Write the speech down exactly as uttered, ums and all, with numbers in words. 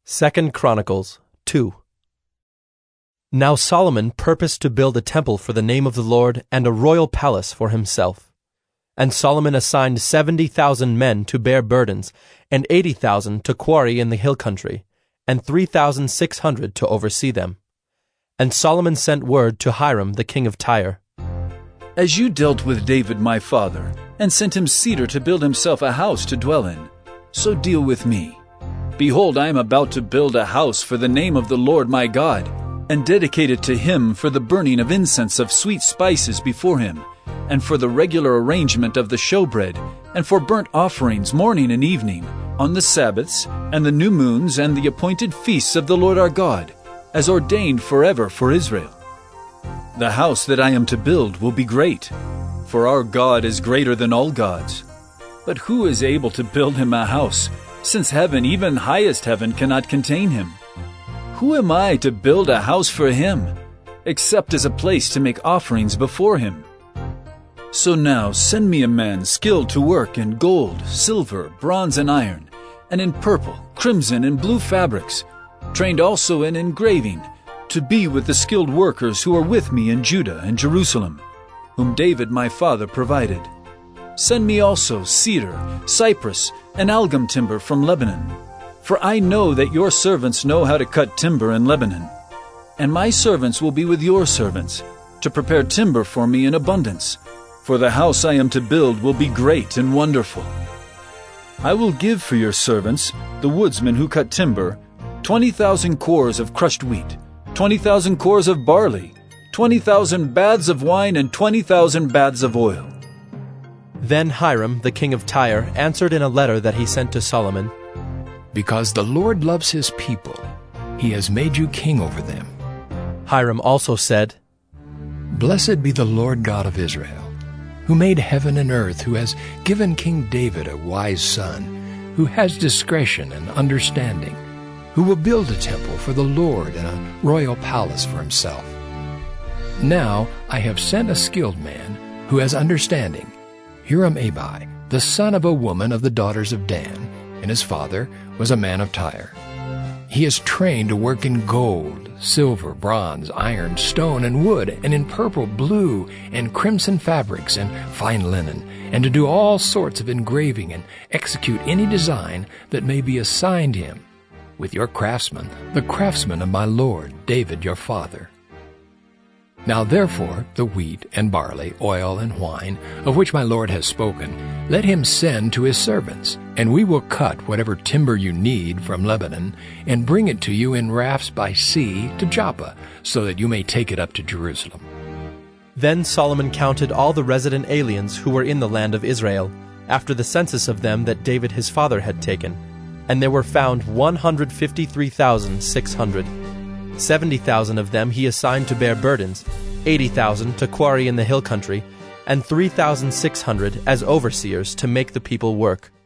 Second Chronicles two. Now Solomon purposed to build a temple for the name of the Lord and a royal palace for himself. And Solomon assigned seventy thousand men to bear burdens, and eighty thousand to quarry in the hill country, and three thousand six hundred to oversee them. And Solomon sent word to Hiram the king of Tyre. As you dealt with David my father, and sent him cedar to build himself a house to dwell in, so deal with me. Behold, I am about to build a house for the name of the Lord my God, and dedicate it to him for the burning of incense of sweet spices before him, and for the regular arrangement of the showbread, and for burnt offerings morning and evening, on the Sabbaths, and the new moons, and the appointed feasts of the Lord our God, as ordained forever for Israel. The house that I am to build will be great, for our God is greater than all gods. But who is able to build him a house, since heaven, even highest heaven, cannot contain him? Who am I to build a house for him, except as a place to make offerings before him? So now send me a man skilled to work in gold, silver, bronze, and iron, and in purple, crimson, and blue fabrics, trained also in engraving, to be with the skilled workers who are with me in Judah and Jerusalem, whom David my father provided. Send me also cedar, cypress, and algum timber from Lebanon, for I know that your servants know how to cut timber in Lebanon. And my servants will be with your servants, to prepare timber for me in abundance, for the house I am to build will be great and wonderful. I will give for your servants, the woodsmen who cut timber, twenty thousand cores of crushed wheat, twenty thousand cores of barley, twenty thousand baths of wine, and twenty thousand baths of oil. Then Hiram the king of Tyre answered in a letter that he sent to Solomon, Because the Lord loves his people, he has made you king over them. Hiram also said, Blessed be the Lord God of Israel, who made heaven and earth, who has given King David a wise son, who has discretion and understanding, who will build a temple for the Lord and a royal palace for himself. Now I have sent a skilled man who has understanding, Hiram-Abi, the son of a woman of the daughters of Dan, and his father was a man of Tyre. He is trained to work in gold, silver, bronze, iron, stone, and wood, and in purple, blue, and crimson fabrics, and fine linen, and to do all sorts of engraving and execute any design that may be assigned him, with your craftsmen, the craftsmen of my lord David your father. Now therefore the wheat and barley, oil and wine, of which my lord has spoken, let him send to his servants, and we will cut whatever timber you need from Lebanon, and bring it to you in rafts by sea to Joppa, so that you may take it up to Jerusalem. Then Solomon counted all the resident aliens who were in the land of Israel, after the census of them that David his father had taken, and there were found one hundred fifty-three thousand six hundred. Seventy thousand of them he assigned to bear burdens, eighty thousand to quarry in the hill country, and three thousand six hundred as overseers to make the people work.